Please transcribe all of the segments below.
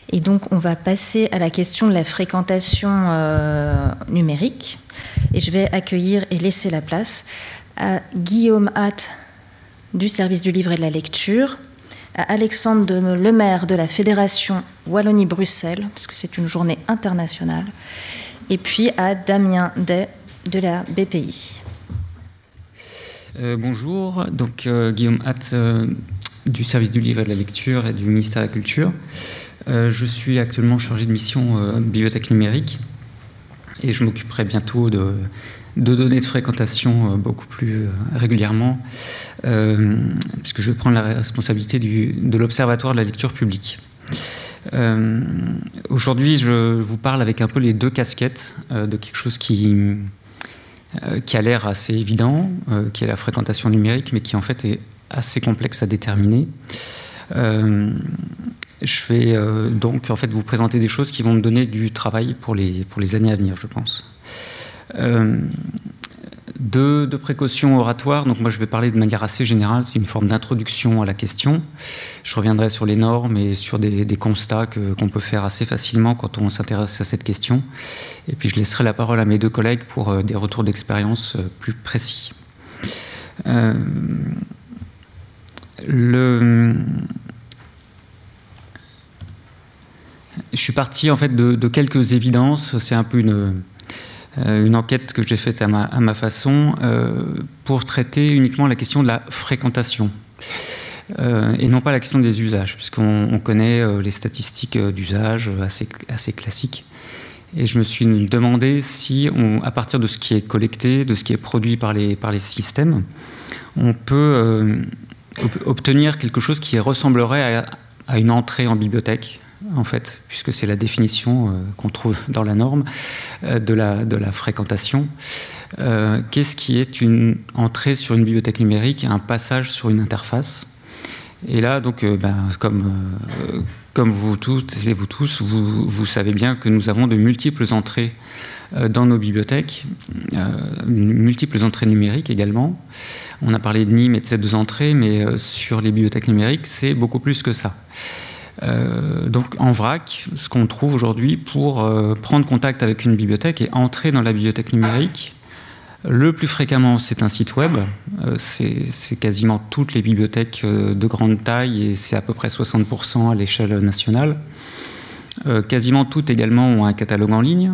Et donc, on va passer à la question de la fréquentation numérique. Et je vais accueillir et laisser la place à Guillaume Hatt du service du livre et de la lecture, à Alexandre Lemaire de la Fédération Wallonie-Bruxelles, parce que c'est une journée internationale, et puis à Damien Day de la BPI. Bonjour, donc Guillaume Hatt du service du livre et de la lecture et du ministère de la Culture. Je suis actuellement chargé de mission bibliothèque numérique et je m'occuperai bientôt de données de fréquentation beaucoup plus régulièrement puisque je vais prendre la responsabilité de l'Observatoire de la lecture publique. Aujourd'hui, je vous parle avec un peu les deux casquettes de quelque chose qui a l'air assez évident, qui est la fréquentation numérique, mais qui en fait est assez complexe à déterminer. Je vais donc en fait vous présenter des choses qui vont me donner du travail pour les années à venir, je pense. Deux précautions oratoires. Donc moi je vais parler de manière assez générale, c'est une forme d'introduction à la question. Je reviendrai sur les normes et sur des constats qu'on peut faire assez facilement quand on s'intéresse à cette question. Et puis je laisserai la parole à mes deux collègues pour des retours d'expérience plus précis. Je suis parti en fait de quelques évidences. C'est un peu une enquête que j'ai faite à ma façon pour traiter uniquement la question de la fréquentation et non pas la question des usages, puisqu'on connaît les statistiques d'usage assez classiques. Et je me suis demandé si, à partir de ce qui est collecté, de ce qui est produit par les systèmes, on peut obtenir quelque chose qui ressemblerait à une entrée en bibliothèque, en fait, puisque c'est la définition qu'on trouve dans la norme de la fréquentation. Qu'est-ce qui est une entrée sur une bibliothèque numérique, un passage sur une interface? Et là, donc, comme vous toutes et vous tous, vous savez bien que nous avons de multiples entrées dans nos bibliothèques, multiples entrées numériques également. On a parlé de NIM et de ces deux entrées, mais sur les bibliothèques numériques, c'est beaucoup plus que ça. Donc en vrac, ce qu'on trouve aujourd'hui pour prendre contact avec une bibliothèque et entrer dans la bibliothèque numérique, le plus fréquemment c'est un site web, c'est quasiment toutes les bibliothèques de grande taille et c'est à peu près 60% à l'échelle nationale. Quasiment toutes également ont un catalogue en ligne.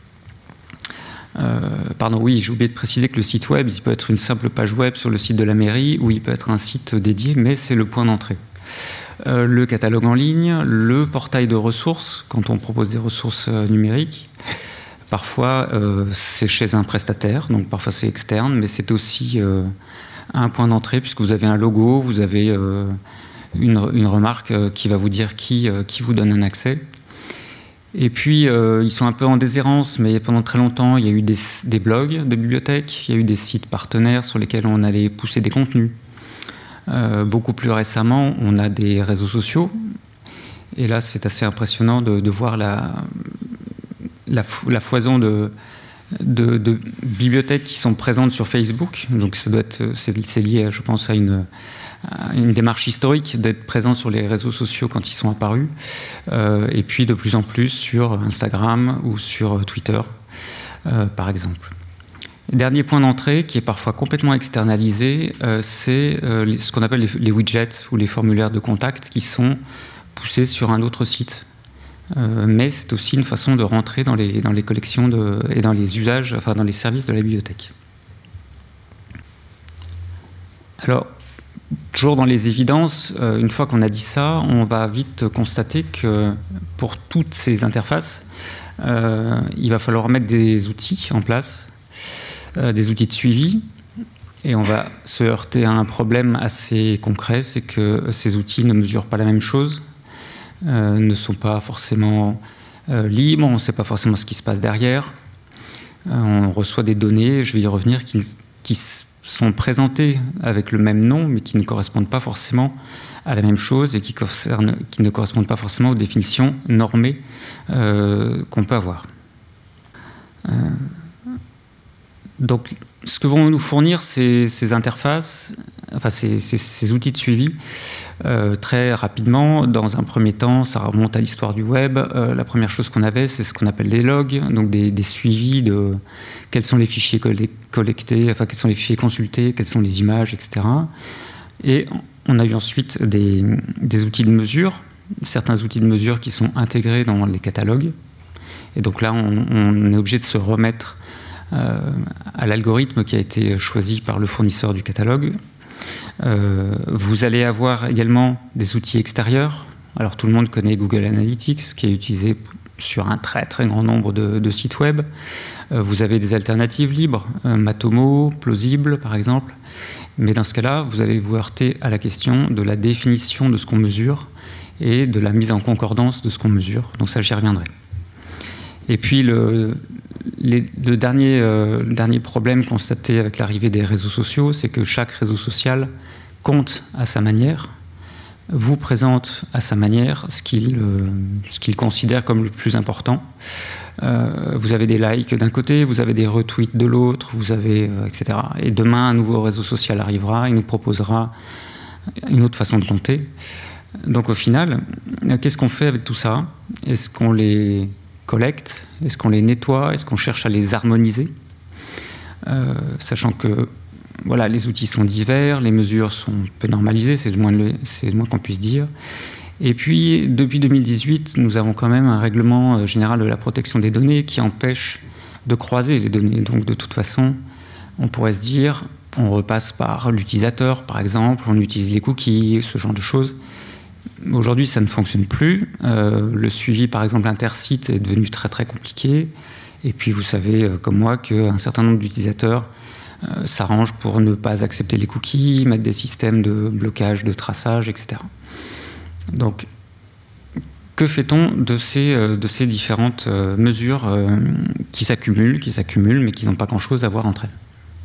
J'ai oublié de préciser que le site web, il peut être une simple page web sur le site de la mairie ou il peut être un site dédié, mais c'est le point d'entrée. Le catalogue en ligne, le portail de ressources, quand on propose des ressources numériques. Parfois, c'est chez un prestataire, donc parfois c'est externe, mais c'est aussi un point d'entrée, puisque vous avez un logo, vous avez une remarque qui va vous dire qui vous donne un accès. Et puis, ils sont un peu en déshérence, mais pendant très longtemps, il y a eu des blogs de bibliothèques, il y a eu des sites partenaires sur lesquels on allait pousser des contenus. Beaucoup plus récemment, on a des réseaux sociaux. Et là, c'est assez impressionnant de voir la foison de bibliothèques qui sont présentes sur Facebook. Donc, c'est lié, je pense, à une démarche historique d'être présent sur les réseaux sociaux quand ils sont apparus. Et puis, de plus en plus sur Instagram ou sur Twitter, par exemple. Dernier point d'entrée, qui est parfois complètement externalisé, c'est ce qu'on appelle les widgets ou les formulaires de contact qui sont poussés sur un autre site. Mais c'est aussi une façon de rentrer dans les collections et dans les usages, enfin dans les services de la bibliothèque. Alors, toujours dans les évidences, une fois qu'on a dit ça, on va vite constater que pour toutes ces interfaces, il va falloir mettre des outils en place, des outils de suivi, et on va se heurter à un problème assez concret, c'est que ces outils ne mesurent pas la même chose, ne sont pas forcément libres, on ne sait pas forcément ce qui se passe derrière, on reçoit des données, je vais y revenir, qui sont présentées avec le même nom, mais qui ne correspondent pas forcément à la même chose et qui ne correspondent pas forcément aux définitions normées qu'on peut avoir. Donc, ce que vont nous fournir ces interfaces, enfin ces outils de suivi, très rapidement, dans un premier temps, ça remonte à l'histoire du web. La première chose qu'on avait, c'est ce qu'on appelle les logs, donc des suivis de quels sont les fichiers collectés, enfin quels sont les fichiers consultés, quelles sont les images, etc. Et on a eu ensuite des outils de mesure, certains outils de mesure qui sont intégrés dans les catalogues. Et donc là, on est obligé de se remettre à l'algorithme qui a été choisi par le fournisseur du catalogue. Vous allez avoir également des outils extérieurs. Alors tout le monde connaît Google Analytics, qui est utilisé sur un très très grand nombre de sites web. Vous avez des alternatives libres, Matomo, Plausible par exemple. Mais dans ce cas-là, vous allez vous heurter à la question de la définition de ce qu'on mesure et de la mise en concordance de ce qu'on mesure. Donc ça, j'y reviendrai. Et puis le dernier problème constaté avec l'arrivée des réseaux sociaux, c'est que chaque réseau social compte à sa manière, vous présente à sa manière ce qu'il considère comme le plus important. Vous avez des likes d'un côté, vous avez des retweets de l'autre, vous avez etc. Et demain, un nouveau réseau social arrivera, il nous proposera une autre façon de compter. Donc au final, qu'est-ce qu'on fait avec tout ça? Est-ce qu'on les collecte? Est-ce qu'on les nettoie? Est-ce qu'on cherche à les harmoniser? Sachant que voilà, les outils sont divers, les mesures sont peu normalisées, c'est le moins qu'on puisse dire. Et puis, depuis 2018, nous avons quand même un règlement général de la protection des données qui empêche de croiser les données. Donc, de toute façon, on pourrait se dire, on repasse par l'utilisateur, par exemple, on utilise les cookies, ce genre de choses. Aujourd'hui, ça ne fonctionne plus. Le suivi, par exemple, intersite est devenu très, très compliqué. Et puis, vous savez, comme moi, qu'un certain nombre d'utilisateurs s'arrangent pour ne pas accepter les cookies, mettre des systèmes de blocage, de traçage, etc. Donc, que fait-on de ces différentes mesures qui s'accumulent, mais qui n'ont pas grand-chose à voir entre elles?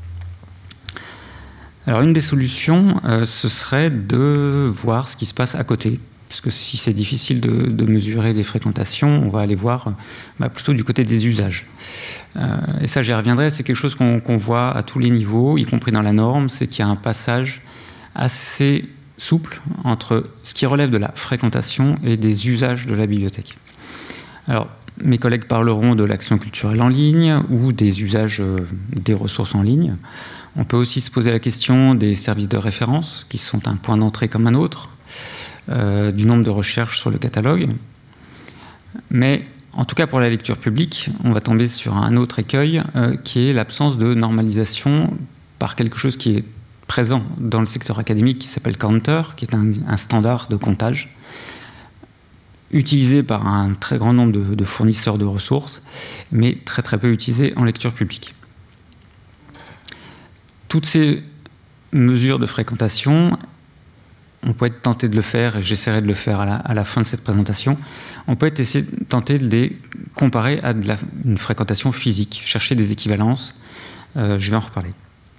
Alors, une des solutions, ce serait de voir ce qui se passe à côté. Parce que si c'est difficile de mesurer les fréquentations, on va aller voir plutôt du côté des usages. Et ça, j'y reviendrai, c'est quelque chose qu'on voit à tous les niveaux, y compris dans la norme, c'est qu'il y a un passage assez souple entre ce qui relève de la fréquentation et des usages de la bibliothèque. Alors, mes collègues parleront de l'action culturelle en ligne ou des usages des ressources en ligne. On peut aussi se poser la question des services de référence, qui sont un point d'entrée comme un autre, du nombre de recherches sur le catalogue. Mais en tout cas pour la lecture publique, on va tomber sur un autre écueil qui est l'absence de normalisation par quelque chose qui est présent dans le secteur académique qui s'appelle Counter, qui est un standard de comptage utilisé par un très grand nombre de fournisseurs de ressources, mais très très peu utilisé en lecture publique. Toutes ces mesures de fréquentation, on peut être tenté de le faire, et j'essaierai de le faire à la fin de cette présentation, on peut être tenté de les comparer à une fréquentation physique, chercher des équivalences, je vais en reparler.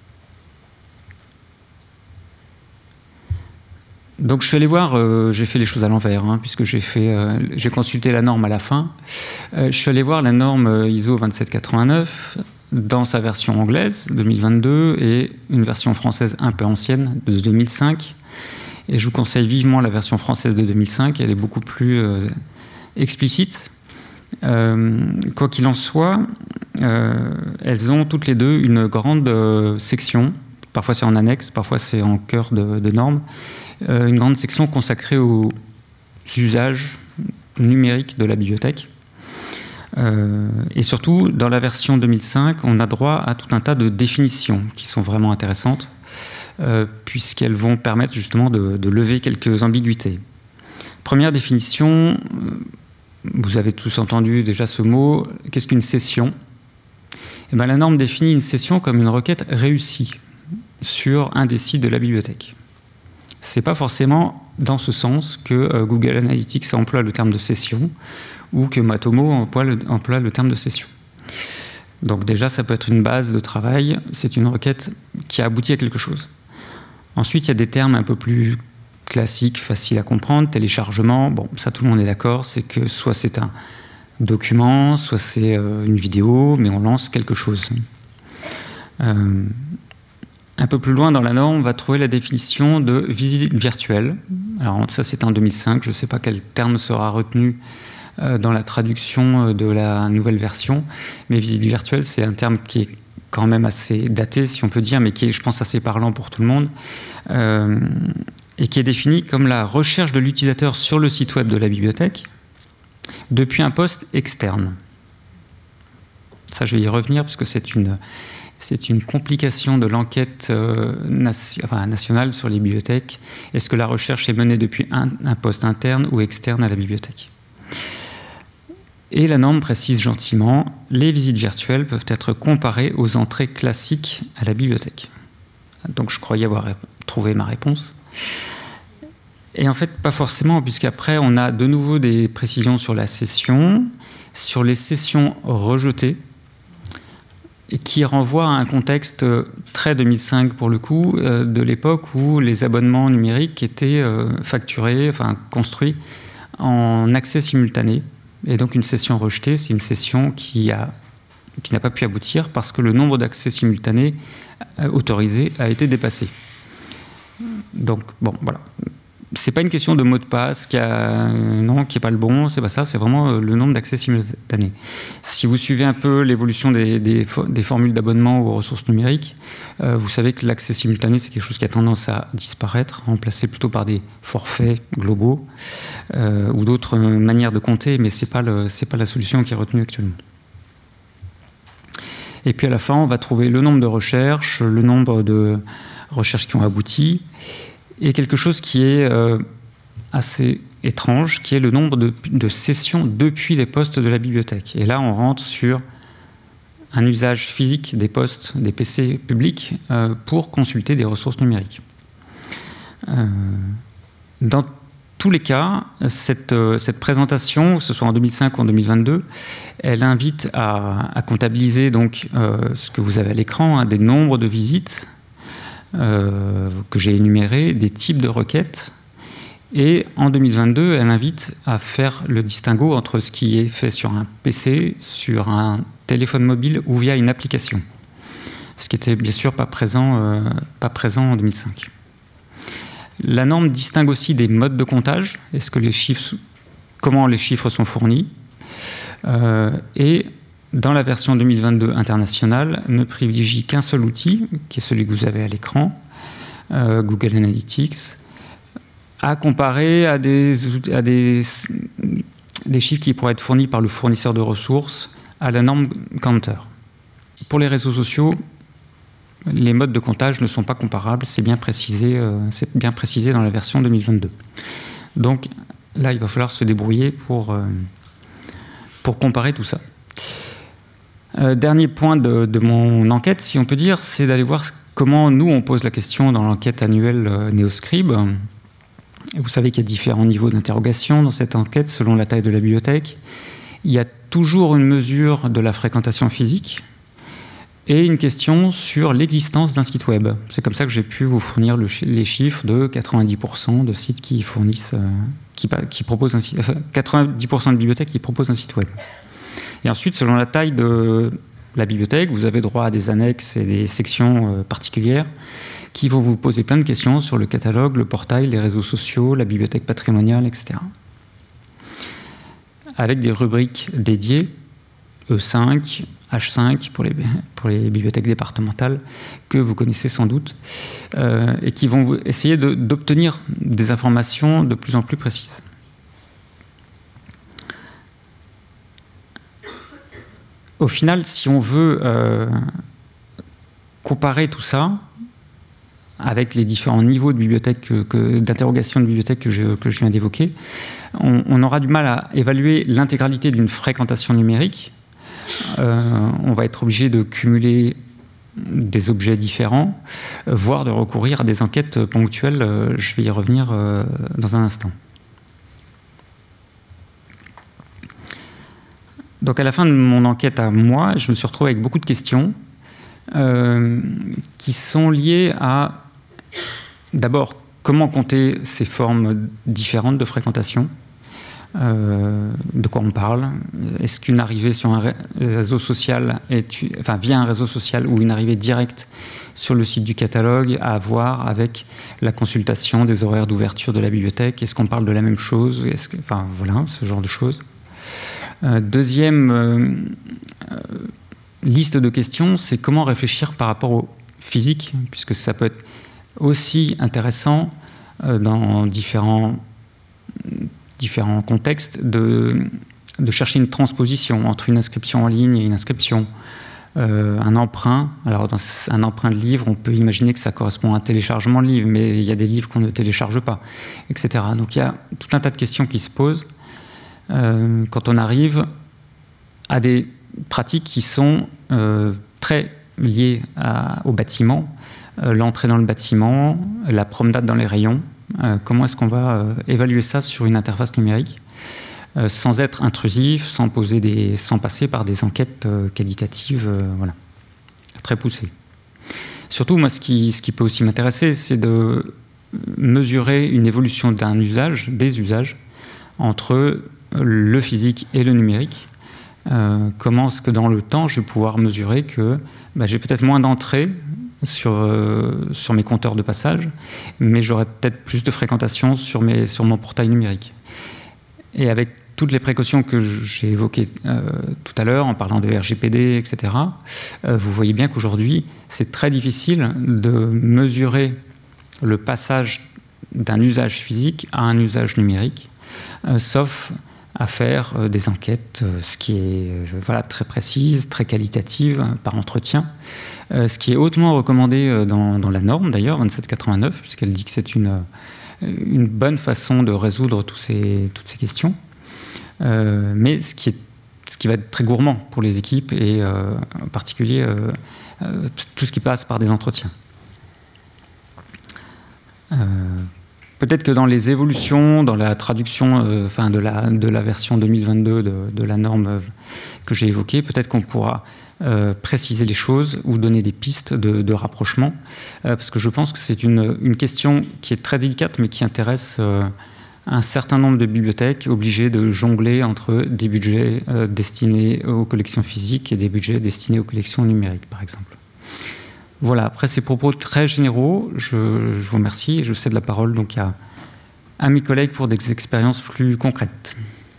Donc je suis allé voir, j'ai fait les choses à l'envers, puisque j'ai consulté la norme à la fin. Je suis allé voir la norme ISO 27089 dans sa version anglaise, 2022, et une version française un peu ancienne, de 2005. Et je vous conseille vivement la version française de 2005, elle est beaucoup plus explicite. Quoi qu'il en soit, elles ont toutes les deux une grande section, parfois c'est en annexe, parfois c'est en cœur de normes, une grande section consacrée aux usages numériques de la bibliothèque. Et surtout, dans la version 2005, on a droit à tout un tas de définitions qui sont vraiment intéressantes, puisqu'elles vont permettre justement de lever quelques ambiguïtés. Première définition, vous avez tous entendu déjà ce mot, qu'est-ce qu'une session? Eh bien, la norme définit une session comme une requête réussie sur un des sites de la bibliothèque. Ce n'est pas forcément dans ce sens que Google Analytics emploie le terme de session ou que Matomo emploie le terme de session. Donc déjà, ça peut être une base de travail, c'est une requête qui aboutit à quelque chose. Ensuite, il y a des termes un peu plus classiques, faciles à comprendre, téléchargement, bon, ça tout le monde est d'accord, c'est que soit c'est un document, soit c'est une vidéo, mais on lance quelque chose. Un peu plus loin dans la norme, on va trouver la définition de visite virtuelle. Alors ça, c'est en 2005. Je ne sais pas quel terme sera retenu dans la traduction de la nouvelle version. Mais visite virtuelle, c'est un terme qui est quand même assez daté, si on peut dire, mais qui est, je pense, assez parlant pour tout le monde, et qui est défini comme la recherche de l'utilisateur sur le site web de la bibliothèque depuis un poste externe. Ça, je vais y revenir, parce que c'est une complication de l'enquête nationale sur les bibliothèques. Est-ce que la recherche est menée depuis un poste interne ou externe à la bibliothèque ? Et la norme précise gentiment, les visites virtuelles peuvent être comparées aux entrées classiques à la bibliothèque. Donc je croyais avoir trouvé ma réponse. Et en fait, pas forcément, puisqu'après, on a de nouveau des précisions sur la session, sur les sessions rejetées, qui renvoient à un contexte très 2005 pour le coup, de l'époque où les abonnements numériques étaient facturés, enfin construits en accès simultané. Et donc une session rejetée, c'est une session qui n'a pas pu aboutir parce que le nombre d'accès simultanés autorisés a été dépassé. Donc bon, voilà. C'est pas une question de mot de passe qui est pas le bon, c'est pas ça, c'est vraiment le nombre d'accès simultanés. Si vous suivez un peu l'évolution des formules d'abonnement aux ressources numériques, vous savez que l'accès simultané, c'est quelque chose qui a tendance à disparaître, remplacé plutôt par des forfaits globaux ou d'autres manières de compter, mais c'est pas la solution qui est retenue actuellement. Et puis à la fin, on va trouver le nombre de recherches, le nombre de recherches qui ont abouti, et quelque chose qui est assez étrange, qui est le nombre de sessions depuis les postes de la bibliothèque. Et là, on rentre sur un usage physique des postes, des PC publics, pour consulter des ressources numériques. Dans tous les cas, cette présentation, que ce soit en 2005 ou en 2022, elle invite à comptabiliser donc, ce que vous avez à l'écran, des nombres de visites, que j'ai énuméré, des types de requêtes. Et en 2022, elle invite à faire le distinguo entre ce qui est fait sur un PC, sur un téléphone mobile ou via une application. Ce qui était bien sûr pas présent en 2005. La norme distingue aussi des modes de comptage. Comment les chiffres sont fournis. Et dans la version 2022 internationale, ne privilégie qu'un seul outil, qui est celui que vous avez à l'écran, Google Analytics, à comparer à des chiffres qui pourraient être fournis par le fournisseur de ressources à la norme Counter. Pour les réseaux sociaux, les modes de comptage ne sont pas comparables, c'est bien précisé dans la version 2022. Donc là, il va falloir se débrouiller pour comparer tout ça. Dernier point de mon enquête, si on peut dire, c'est d'aller voir comment nous, on pose la question dans l'enquête annuelle Neoscribe. Vous savez qu'il y a différents niveaux d'interrogation dans cette enquête selon la taille de la bibliothèque. Il y a toujours une mesure de la fréquentation physique et une question sur l'existence d'un site web. C'est comme ça que j'ai pu vous fournir les chiffres de 90% de sites qui fournissent, qui proposent un site, 90% de bibliothèques qui proposent un site web. Et ensuite, selon la taille de la bibliothèque, vous avez droit à des annexes et des sections particulières qui vont vous poser plein de questions sur le catalogue, le portail, les réseaux sociaux, la bibliothèque patrimoniale, etc. Avec des rubriques dédiées, E5, H5 pour les bibliothèques départementales, que vous connaissez sans doute, et qui vont essayer d'obtenir des informations de plus en plus précises. Au final, si on veut comparer tout ça avec les différents niveaux de bibliothèque, d'interrogation de bibliothèque que je viens d'évoquer, on aura du mal à évaluer l'intégralité d'une fréquentation numérique. On va être obligé de cumuler des objets différents, voire de recourir à des enquêtes ponctuelles. Je vais y revenir dans un instant. Donc à la fin de mon enquête à moi, je me suis retrouvé avec beaucoup de questions qui sont liées à, d'abord, comment compter ces formes différentes de fréquentation. De quoi on parle? Est-ce qu'une arrivée sur un réseau social via un réseau social ou une arrivée directe sur le site du catalogue a à voir avec la consultation des horaires d'ouverture de la bibliothèque? Est-ce qu'on parle de la même chose? Voilà, ce genre de choses. Deuxième liste de questions, c'est comment réfléchir par rapport au physique, puisque ça peut être aussi intéressant dans différents contextes de chercher une transposition entre une inscription en ligne et une inscription. Un emprunt, alors dans un emprunt de livre, on peut imaginer que ça correspond à un téléchargement de livre, mais il y a des livres qu'on ne télécharge pas, etc. Donc il y a tout un tas de questions qui se posent quand on arrive à des pratiques qui sont très liées au bâtiment, l'entrée dans le bâtiment, la promenade dans les rayons. Comment est-ce qu'on va évaluer ça sur une interface numérique sans être intrusif, sans passer par des enquêtes qualitatives très poussées. Surtout, moi, ce qui peut aussi m'intéresser, c'est de mesurer une évolution des usages entre le physique et le numérique. Comment est-ce que dans le temps, je vais pouvoir mesurer que j'ai peut-être moins d'entrées sur mes compteurs de passage, mais j'aurai peut-être plus de fréquentation sur mon portail numérique. Et avec toutes les précautions que j'ai évoquées tout à l'heure, en parlant de RGPD, etc., vous voyez bien qu'aujourd'hui, c'est très difficile de mesurer le passage d'un usage physique à un usage numérique, sauf à faire des enquêtes, ce qui est très précise, très qualitative, par entretien, ce qui est hautement recommandé dans la norme, d'ailleurs, 2789, puisqu'elle dit que c'est une bonne façon de résoudre toutes ces questions. Mais ce qui va être très gourmand pour les équipes, et en particulier tout ce qui passe par des entretiens. Peut-être que dans les évolutions, dans la traduction de la version 2022 de la norme que j'ai évoquée, peut-être qu'on pourra préciser les choses ou donner des pistes de rapprochement, parce que je pense que c'est une question qui est très délicate, mais qui intéresse un certain nombre de bibliothèques obligées de jongler entre des budgets destinés aux collections physiques et des budgets destinés aux collections numériques, par exemple. Voilà, après ces propos très généraux, je vous remercie et je cède la parole donc à mes collègues pour des expériences plus concrètes.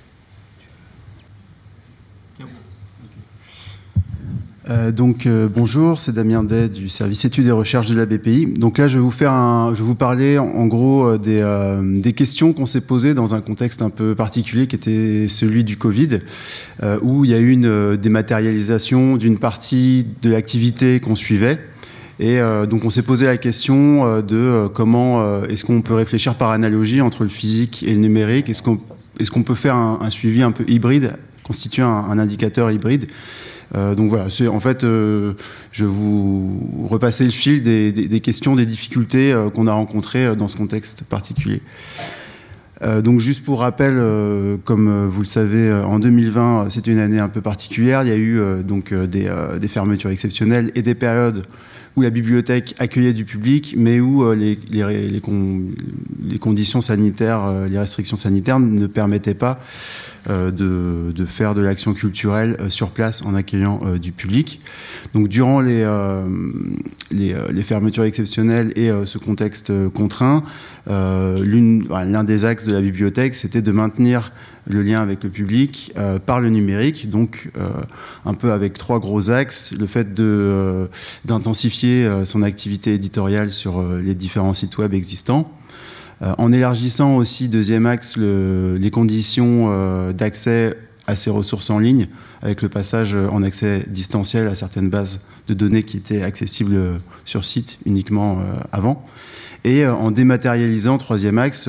Bonjour, c'est Damien Day du service études et recherches de la BPI. Donc là, je vais vous parler en gros des questions qu'on s'est posées dans un contexte un peu particulier qui était celui du Covid, où il y a eu une dématérialisation d'une partie de l'activité qu'on suivait. Et donc on s'est posé la question de comment est-ce qu'on peut réfléchir par analogie entre le physique et le numérique. Est-ce qu'on peut faire un suivi un peu hybride, constituer un indicateur hybride. Donc voilà, c'est en fait, je vous repasser le fil des questions, des difficultés qu'on a rencontrées dans ce contexte particulier. Donc juste pour rappel, comme vous le savez, en 2020, c'était une année un peu particulière. Il y a eu des fermetures exceptionnelles et des périodes où la bibliothèque accueillait du public, mais où les conditions sanitaires, les restrictions sanitaires ne permettaient pas de faire de l'action culturelle sur place en accueillant du public. Donc durant les fermetures exceptionnelles et ce contexte contraint, l'un des axes de la bibliothèque, c'était de maintenir le lien avec le public par le numérique, donc un peu avec trois gros axes: le fait d'intensifier son activité éditoriale sur les différents sites web existants, en élargissant aussi, deuxième axe, les conditions d'accès à ces ressources en ligne, avec le passage en accès distanciel à certaines bases de données qui étaient accessibles sur site uniquement avant, et en dématérialisant, troisième axe,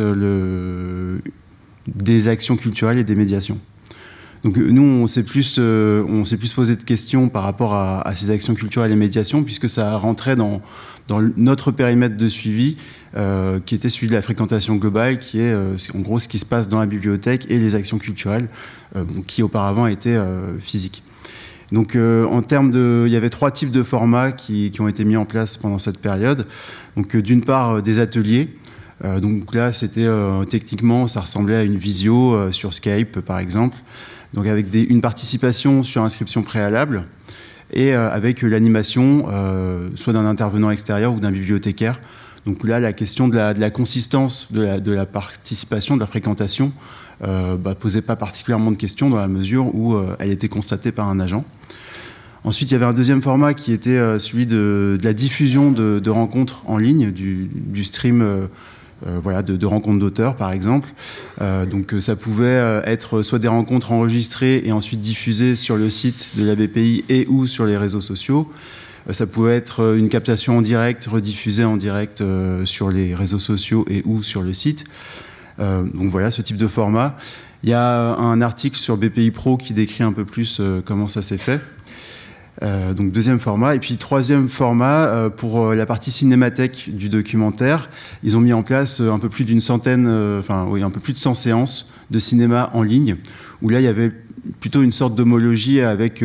des actions culturelles et des médiations. Donc nous, on s'est plus posé de questions par rapport à ces actions culturelles et médiations, puisque ça rentrait dans notre périmètre de suivi, qui était celui de la fréquentation globale, qui est en gros ce qui se passe dans la bibliothèque et les actions culturelles, qui auparavant étaient physiques. Donc il y avait trois types de formats qui ont été mis en place pendant cette période. Donc d'une part, des ateliers Donc là, c'était techniquement, ça ressemblait à une visio sur Skype, par exemple. Donc avec une participation sur inscription préalable et avec l'animation, soit d'un intervenant extérieur ou d'un bibliothécaire. Donc là, la question de la consistance de la participation, de la fréquentation, posait pas particulièrement de questions dans la mesure où elle était constatée par un agent. Ensuite, il y avait un deuxième format qui était celui de la diffusion de rencontres en ligne, du stream de rencontres d'auteurs, par exemple. Donc ça pouvait être soit des rencontres enregistrées et ensuite diffusées sur le site de la BPI et ou sur les réseaux sociaux. Ça pouvait être une captation en direct, rediffusée en direct sur les réseaux sociaux et ou sur le site. Donc voilà, ce type de format. Il y a un article sur BPI Pro qui décrit un peu plus comment ça s'est fait. Donc deuxième format. Et puis troisième format, pour la partie cinémathèque du documentaire, ils ont mis en place un peu plus d'une centaine, un peu plus de 100 séances de cinéma en ligne, où là il y avait plutôt une sorte d'homologie avec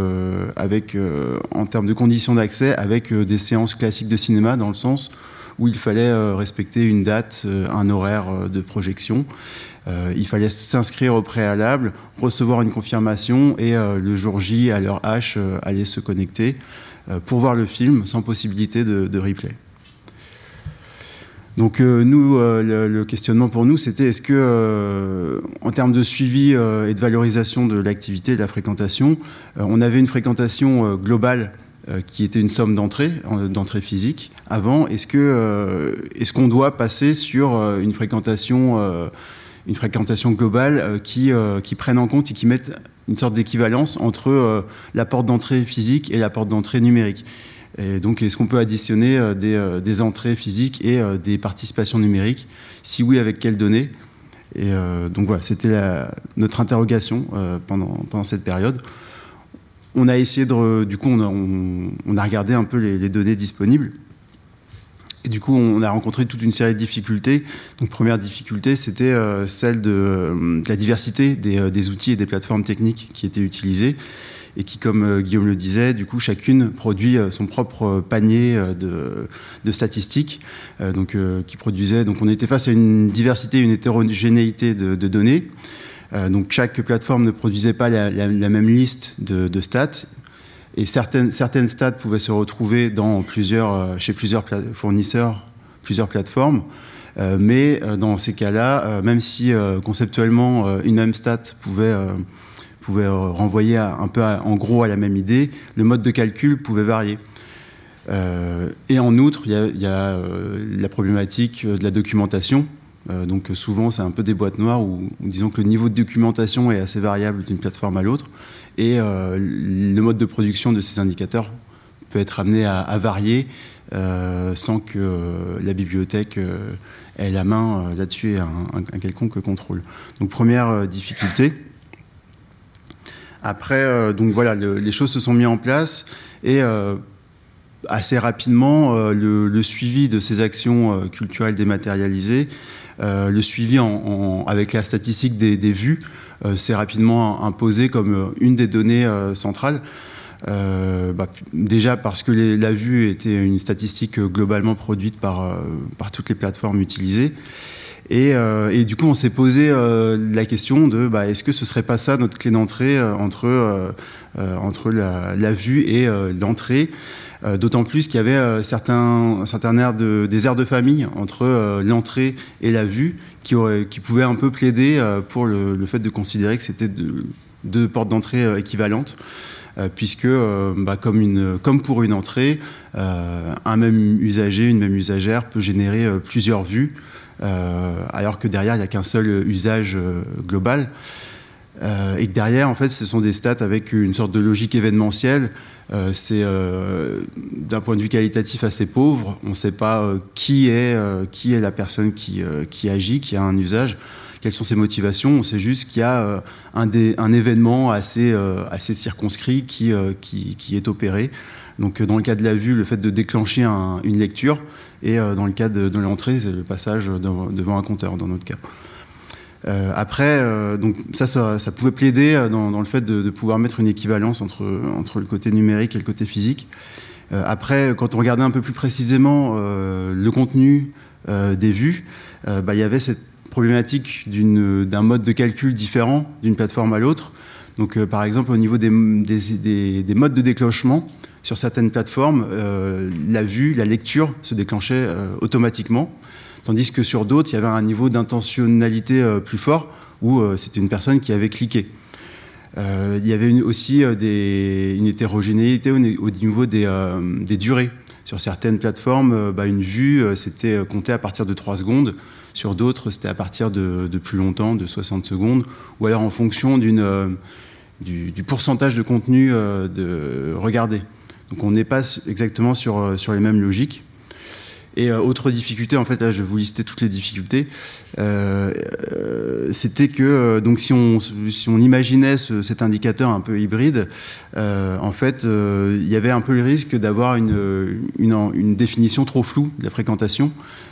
en termes de conditions d'accès, avec des séances classiques de cinéma, dans le sens où il fallait respecter une date, un horaire de projection. Il fallait s'inscrire au préalable, recevoir une confirmation et le jour J, à l'heure H, aller se connecter pour voir le film sans possibilité de replay. Donc nous, le questionnement pour nous, c'était est-ce que, en termes de suivi et de valorisation de l'activité et de la fréquentation, on avait une fréquentation globale qui était une somme d'entrée physique avant. Est-ce qu'on doit passer sur une fréquentation globale qui prenne en compte et qui mette une sorte d'équivalence entre la porte d'entrée physique et la porte d'entrée numérique. Et donc, est-ce qu'on peut additionner des entrées physiques et des participations numériques? Si oui, avec quelles données? Et donc voilà, c'était notre interrogation pendant cette période. On a essayé on a regardé un peu les données disponibles. Et du coup, on a rencontré toute une série de difficultés. Donc, première difficulté, c'était celle de la diversité des outils et des plateformes techniques qui étaient utilisées et qui, comme Guillaume le disait, du coup, chacune produit son propre panier de statistiques. Qui produisait. Donc, on était face à une diversité, une hétérogénéité de données. Donc, chaque plateforme ne produisait pas la même liste de stats. Et certaines stats pouvaient se retrouver chez plusieurs fournisseurs, plusieurs plateformes. Mais dans ces cas-là, même si conceptuellement une même stat pouvait renvoyer en gros à la même idée, le mode de calcul pouvait varier. Et en outre, il y a la problématique de la documentation. Donc souvent, c'est un peu des boîtes noires où disons que le niveau de documentation est assez variable d'une plateforme à l'autre. Et le mode de production de ces indicateurs peut être amené à varier sans que la bibliothèque ait la main là-dessus et un quelconque contrôle. Donc première difficulté. Après, les choses se sont mises en place et assez rapidement, le suivi de ces actions culturelles dématérialisées, le suivi avec la statistique des vues, s'est rapidement imposé comme une des données centrales. Déjà parce que la vue était une statistique globalement produite par toutes les plateformes utilisées. Et du coup, on s'est posé la question de est-ce que ce serait pas ça notre clé d'entrée entre la vue et l'entrée, d'autant plus qu'il y avait des aires de famille entre l'entrée et la vue qui pouvaient un peu plaider pour le fait de considérer que c'était deux portes d'entrée équivalentes. Puisque, comme pour une entrée, un même usager, une même usagère peut générer plusieurs vues, alors que derrière, il n'y a qu'un seul usage global. Et que derrière, en fait, ce sont des stats avec une sorte de logique événementielle. C'est, d'un point de vue qualitatif, assez pauvre. On ne sait pas qui est la personne qui agit, qui a un usage. Quelles sont ses motivations? On sait juste qu'il y a un événement assez circonscrit qui est opéré. Donc, dans le cas de la vue, le fait de déclencher une lecture, et dans le cas de l'entrée, c'est le passage devant un compteur, dans notre cas. Après, donc ça pouvait plaider dans le fait de pouvoir mettre une équivalence entre le côté numérique et le côté physique. Après, quand on regardait un peu plus précisément le contenu des vues, il y avait cette problématique d'un mode de calcul différent d'une plateforme à l'autre. Donc, par exemple, au niveau des modes de déclenchement, sur certaines plateformes, la vue, la lecture se déclenchait automatiquement, tandis que sur d'autres, il y avait un niveau d'intentionnalité plus fort, où c'était une personne qui avait cliqué. Il y avait aussi une hétérogénéité au niveau des durées. Sur certaines plateformes, une vue, c'était compté à partir de 3 secondes. Sur d'autres, c'était à partir de plus longtemps, de 60 secondes. Ou alors en fonction du pourcentage de contenu regardé. Donc on n'est pas exactement sur les mêmes logiques. Et autre difficulté, en fait, là je vais vous lister toutes les difficultés, c'était que donc si on imaginait cet indicateur un peu hybride, en fait, il y avait un peu le risque d'avoir une définition trop floue de la fréquentation,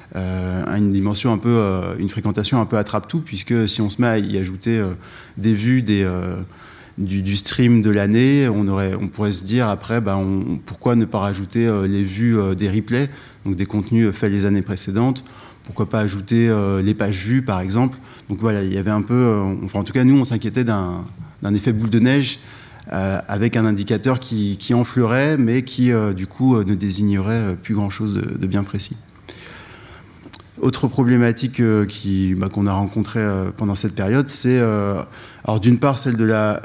une fréquentation un peu attrape-tout, puisque si on se met à y ajouter des vues, du stream de l'année, on pourrait se dire après, pourquoi ne pas rajouter les vues des replays, donc des contenus faits les années précédentes, pourquoi pas ajouter les pages vues par exemple. Donc voilà, il y avait un peu, en tout cas nous on s'inquiétait d'un effet boule de neige avec un indicateur qui enflerait, mais qui du coup ne désignerait plus grand chose de bien précis. Autre problématique qu'on a rencontrée pendant cette période, c'est alors d'une part celle de la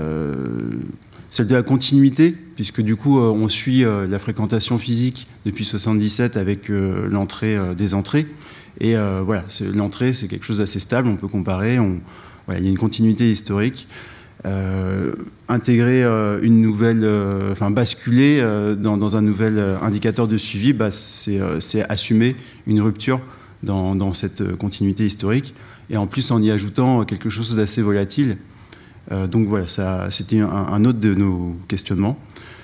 continuité, puisque du coup on suit la fréquentation physique depuis 1977 avec l'entrée des entrées. Et voilà, l'entrée c'est quelque chose d'assez stable, on peut comparer, il y a une continuité historique. Intégrer une nouvelle, basculer dans un nouvel indicateur de suivi, c'est assumer une rupture dans cette continuité historique, et en plus en y ajoutant quelque chose d'assez volatile. Donc voilà, c'était un autre de nos questionnements.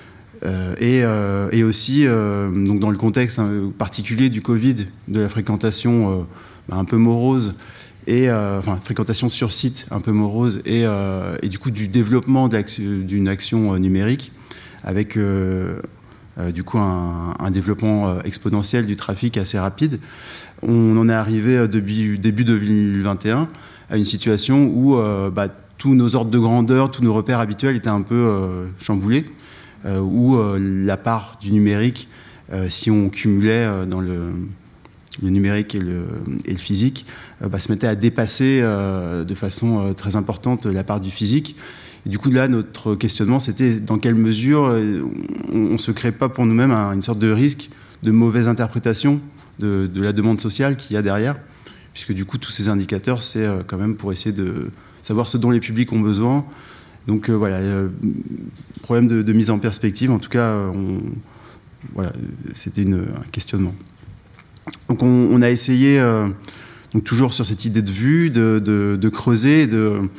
Et aussi, donc dans le contexte particulier du Covid, de la fréquentation un peu morose, et fréquentation sur site un peu morose, et du coup du développement d'une action numérique, avec du coup un développement exponentiel du trafic assez rapide. On en est arrivé début 2021 à une situation où tous nos ordres de grandeur, tous nos repères habituels étaient un peu chamboulés, où la part du numérique, si on cumulait dans le numérique et le physique, se mettait à dépasser de façon très importante la part du physique. Et du coup, là, notre questionnement, c'était dans quelle mesure on ne se crée pas pour nous-mêmes une sorte de risque de mauvaise interprétation de la demande sociale qu'il y a derrière, puisque du coup, tous ces indicateurs, c'est quand même pour essayer de savoir ce dont les publics ont besoin. Donc voilà, problème de mise en perspective, en tout cas, c'était un questionnement. Donc on a essayé, donc toujours sur cette idée de vue, de creuser,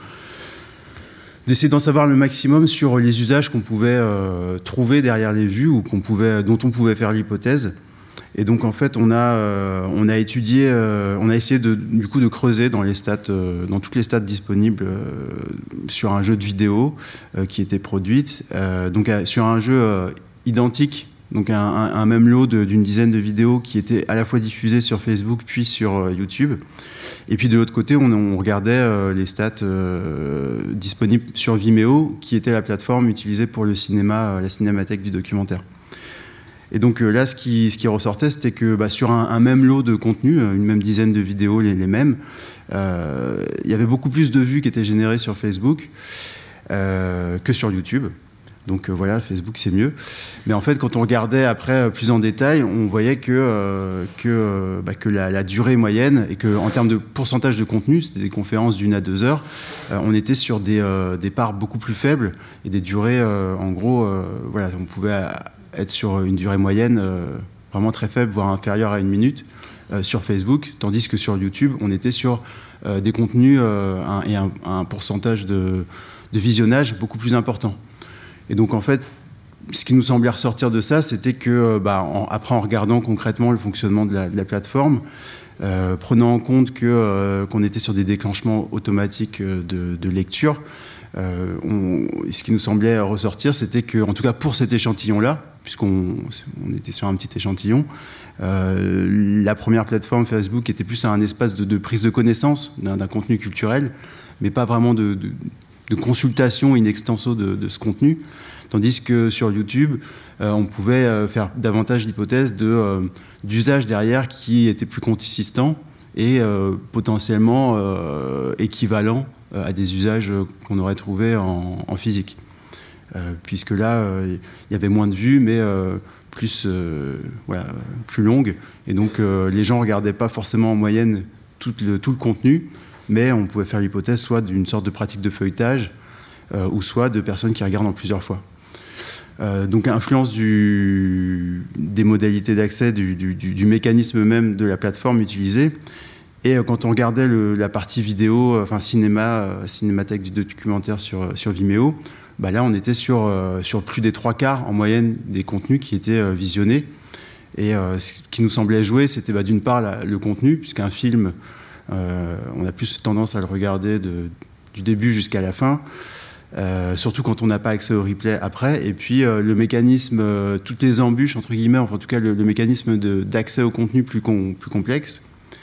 d'essayer d'en savoir le maximum sur les usages qu'on pouvait trouver derrière les vues ou dont on pouvait faire l'hypothèse. Et donc en fait, on a étudié, on a essayé du coup de creuser dans les stats, dans toutes les stats disponibles sur un jeu de vidéo qui était produite, donc sur un jeu identique. Donc un même lot d'une dizaine de vidéos qui étaient à la fois diffusées sur Facebook puis sur YouTube. Et puis de l'autre côté, on regardait les stats disponibles sur Vimeo, qui était la plateforme utilisée pour le cinéma, la cinémathèque du documentaire. Et donc là, ce qui ressortait, c'était que sur un même lot de contenu, une même dizaine de vidéos, les mêmes, il y avait beaucoup plus de vues qui étaient générées sur Facebook que sur YouTube. Donc voilà, Facebook c'est mieux. Mais en fait, quand on regardait après plus en détail, on voyait que la durée moyenne, et qu'en termes de pourcentage de contenu, c'était des conférences d'1 à 2 heures, on était sur des parts beaucoup plus faibles et des durées, en gros, on pouvait être sur une durée moyenne vraiment très faible, voire inférieure à 1 minute sur Facebook, tandis que sur YouTube, on était sur des contenus et un pourcentage de visionnage beaucoup plus important. Et donc en fait, ce qui nous semblait ressortir de ça, c'était que, après en regardant concrètement le fonctionnement de la plateforme, prenant en compte qu'on était sur des déclenchements automatiques de lecture, Ce qui nous semblait ressortir, c'était que, en tout cas pour cet échantillon-là, puisqu'on était sur un petit échantillon, la première plateforme Facebook était plus un espace de prise de connaissance d'un contenu culturel, mais pas vraiment de consultation in extenso de ce contenu. Tandis que sur YouTube, on pouvait faire davantage l'hypothèse d'usage derrière qui était plus consistant et potentiellement équivalent à des usages qu'on aurait trouvés en physique. Puisque là, il y avait moins de vues, mais plus longues. Et donc, les gens ne regardaient pas forcément en moyenne tout le contenu, mais on pouvait faire l'hypothèse soit d'une sorte de pratique de feuilletage, ou soit de personnes qui regardent en plusieurs fois. Donc influence des modalités d'accès, du mécanisme même de la plateforme utilisée. Et quand on regardait la partie vidéo, enfin cinémathèque du documentaire sur Vimeo, bah là on était sur plus des 3/4 en moyenne des contenus qui étaient visionnés. Et ce qui nous semblait jouer, c'était d'une part le contenu, puisqu'un film, on a plus tendance à le regarder du début jusqu'à la fin. Surtout quand on n'a pas accès au replay après, et puis le mécanisme, toutes les embûches entre guillemets, enfin en tout cas le mécanisme d'accès au contenu plus complexe,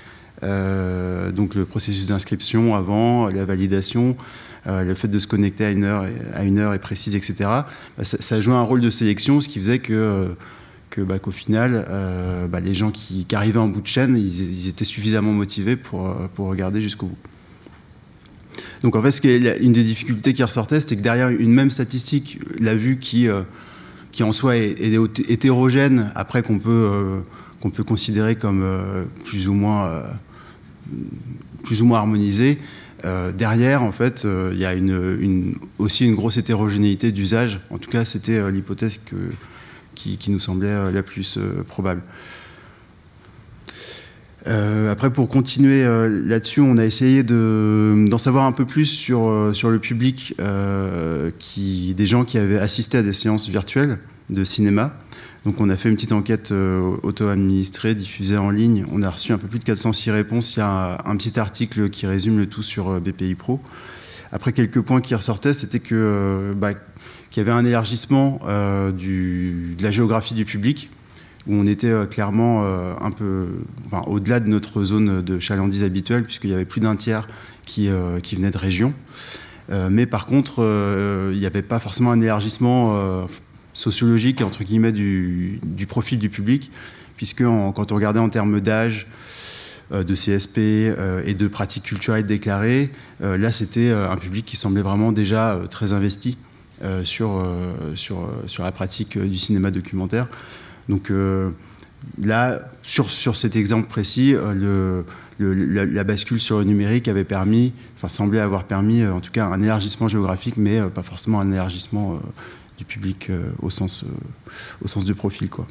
donc le processus d'inscription avant, la validation, le fait de se connecter à une heure précise, etc. Ça jouait un rôle de sélection, ce qui faisait qu'au final, les gens qui arrivaient en bout de chaîne, ils étaient suffisamment motivés pour regarder jusqu'au bout. Donc en fait, une des difficultés qui ressortait, c'était que derrière une même statistique, la vue qui en soi est hétérogène, après qu'on peut considérer comme plus ou moins harmonisée, derrière, en fait, il y a aussi une grosse hétérogénéité d'usage. En tout cas, c'était l'hypothèse qui nous semblait la plus probable. Après, pour continuer là-dessus, on a essayé d'en savoir un peu plus sur le public, des gens qui avaient assisté à des séances virtuelles de cinéma. Donc on a fait une petite enquête auto-administrée, diffusée en ligne. On a reçu un peu plus de 406 réponses. Il y a un petit article qui résume le tout sur BPI Pro. Après, quelques points qui ressortaient, c'était qu'il y avait un élargissement de la géographie du public, où on était clairement un peu au-delà de notre zone de chalandise habituelle, puisqu'il y avait plus d'un tiers qui venait de région. Mais par contre, il n'y avait pas forcément un élargissement sociologique, entre guillemets, du profil du public, puisque quand on regardait en termes d'âge, de CSP et de pratiques culturelles déclarées, là c'était un public qui semblait vraiment déjà très investi sur la pratique du cinéma documentaire. Donc là, sur cet exemple précis, la bascule sur le numérique semblait avoir permis en tout cas un élargissement géographique, mais pas forcément un élargissement du public au sens du profil, quoi.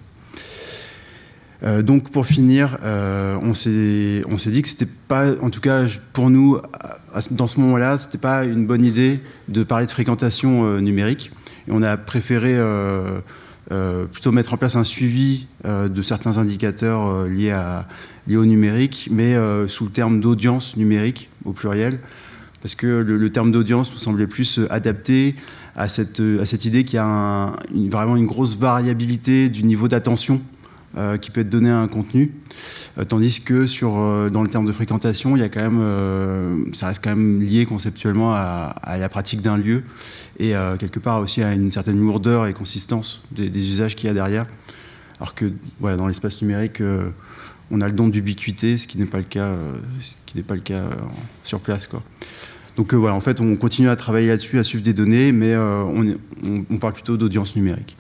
Donc pour finir, on s'est dit que c'était pas, en tout cas pour nous, dans ce moment-là, c'était pas une bonne idée de parler de fréquentation numérique. Et on a préféré plutôt mettre en place un suivi de certains indicateurs liés au numérique, mais sous le terme d'audience numérique au pluriel, parce que le terme d'audience nous semblait plus adapté à cette idée qu'il y a vraiment une grosse variabilité du niveau d'attention qui peut être donné à un contenu, tandis que dans le terme de fréquentation, il y a quand même, ça reste quand même lié conceptuellement à la pratique d'un lieu et quelque part aussi à une certaine lourdeur et consistance des usages qu'il y a derrière. Alors que dans l'espace numérique, on a le don d'ubiquité, ce qui n'est pas le cas, sur place, quoi. Donc en fait, on continue à travailler là-dessus, à suivre des données, mais on parle plutôt d'audience numérique.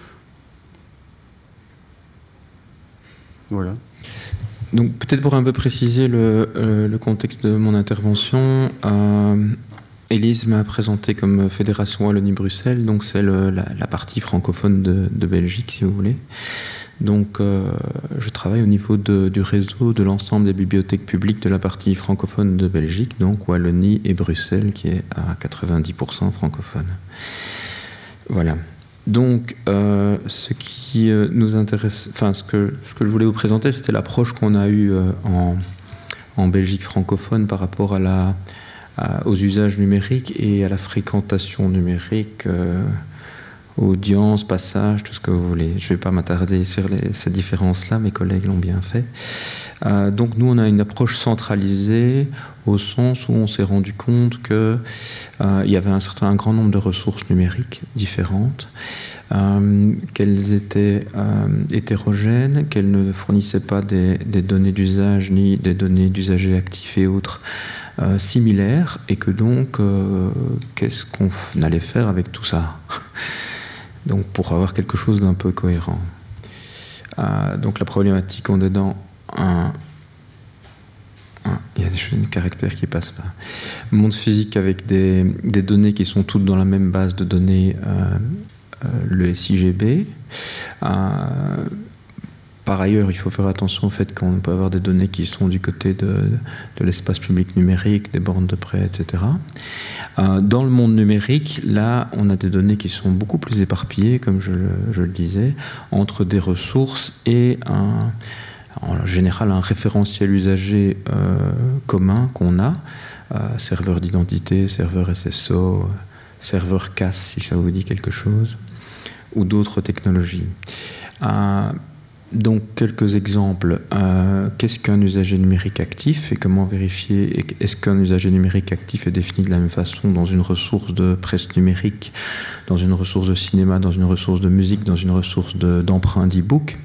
Voilà. Donc peut-être pour un peu préciser le contexte de mon intervention, Élise m'a présenté comme Fédération Wallonie-Bruxelles, donc c'est la partie francophone de Belgique, si vous voulez. Donc je travaille au niveau du réseau de l'ensemble des bibliothèques publiques de la partie francophone de Belgique, donc Wallonie et Bruxelles, qui est à 90% francophone. Voilà. Donc, ce qui nous intéresse, ce que je voulais vous présenter, c'était l'approche qu'on a eue en Belgique francophone par rapport à aux usages numériques et à la fréquentation numérique, audience, passage, tout ce que vous voulez. Je ne vais pas m'attarder sur ces différences-là, mes collègues l'ont bien fait. Donc nous, on a une approche centralisée au sens où on s'est rendu compte qu'il y avait un grand nombre de ressources numériques différentes, qu'elles étaient hétérogènes, qu'elles ne fournissaient pas des données d'usage ni des données d'usagers actifs et autres similaires, et que donc, qu'est-ce qu'on allait faire avec tout ça? Donc pour avoir quelque chose d'un peu cohérent. Donc la problématique, on est dans il y a des caractères qui passent pas. Monde physique avec des données qui sont toutes dans la même base de données, le SIGB. Par ailleurs, il faut faire attention au fait qu'on peut avoir des données qui sont du côté de l'espace public numérique, des bornes de prêt, etc. Dans le monde numérique, là, on a des données qui sont beaucoup plus éparpillées, comme je le disais, entre des ressources et en général un référentiel usager commun qu'on a, serveur d'identité, serveur SSO, serveur CAS, si ça vous dit quelque chose, ou d'autres technologies. Donc, quelques exemples. Qu'est-ce qu'un usager numérique actif et comment vérifier? Est-ce qu'un usager numérique actif est défini de la même façon dans une ressource de presse numérique, dans une ressource de cinéma, dans une ressource de musique, dans une ressource d'emprunt d'e-book?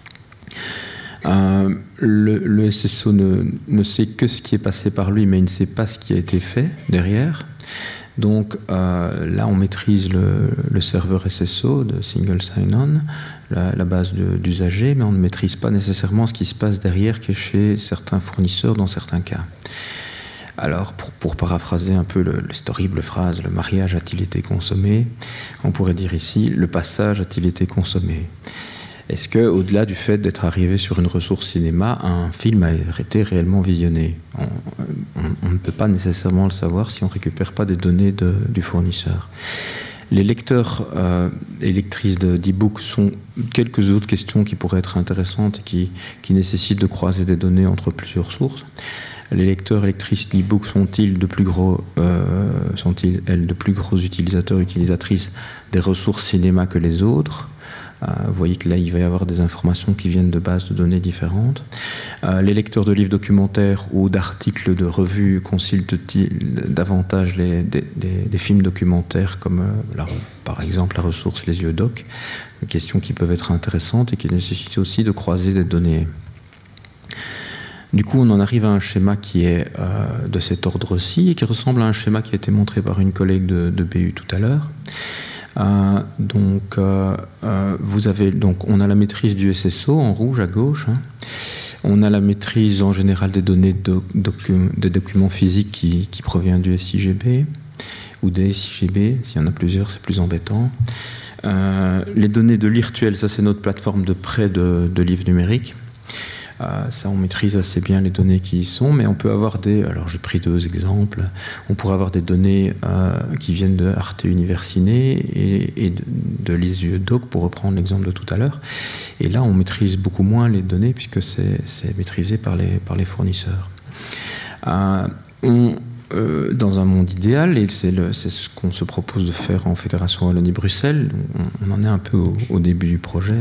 Le SSO ne sait que ce qui est passé par lui, mais il ne sait pas ce qui a été fait derrière. Donc là, on maîtrise le serveur SSO de Single Sign-On, la base d'usagers, mais on ne maîtrise pas nécessairement ce qui se passe derrière, qui est chez certains fournisseurs dans certains cas. Alors, pour paraphraser un peu cette horrible phrase, le mariage a-t-il été consommé? On pourrait dire ici, le passage a-t-il été consommé? Est-ce qu'au-delà du fait d'être arrivé sur une ressource cinéma, un film a été réellement visionné? On ne peut pas nécessairement le savoir si on ne récupère pas des données du fournisseur. Les lecteurs et lectrices d'e-book sont quelques autres questions qui pourraient être intéressantes et qui nécessitent de croiser des données entre plusieurs sources. Les lecteurs et lectrices d'e-book sont-ils de plus gros utilisateurs et utilisatrices des ressources cinéma que les autres? Vous voyez que là, il va y avoir des informations qui viennent de bases de données différentes. Les lecteurs de livres documentaires ou d'articles de revues consultent-ils davantage des films documentaires comme, par exemple, la ressource Les Yeux Doc? Des questions qui peuvent être intéressantes et qui nécessitent aussi de croiser des données. Du coup, on en arrive à un schéma qui est de cet ordre-ci et qui ressemble à un schéma qui a été montré par une collègue de BU tout à l'heure. On a la maîtrise du SSO en rouge à gauche. On a la maîtrise en général des données des documents physiques qui proviennent du SIGB ou des SIGB. S'il y en a plusieurs, c'est plus embêtant. Les données de l'Irtuel, ça c'est notre plateforme de prêt de livres numériques. Ça, on maîtrise assez bien les données qui y sont, mais on peut avoir alors j'ai pris 2 exemples, on pourrait avoir des données qui viennent de Arte Universiné et de Les Yeux Doc, pour reprendre l'exemple de tout à l'heure. Et là, on maîtrise beaucoup moins les données, puisque c'est maîtrisé par les fournisseurs. Dans un monde idéal, et c'est ce qu'on se propose de faire en Fédération Wallonie-Bruxelles, on en est un peu au début du projet,